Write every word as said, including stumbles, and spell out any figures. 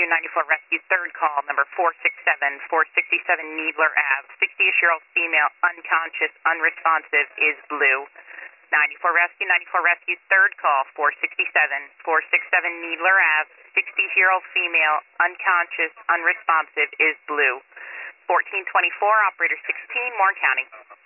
Rescue, ninety-four Rescue, third call, number four six seven, four sixty-seven Needler Ave. sixty-ish-year-old female, unconscious, unresponsive, is blue. ninety-four Rescue, ninety-four Rescue, third call, four sixty-seven, four sixty-seven Needler Ave. sixty-year-old female, unconscious, unresponsive, is blue. fourteen twenty-four, operator sixteen, Warren County.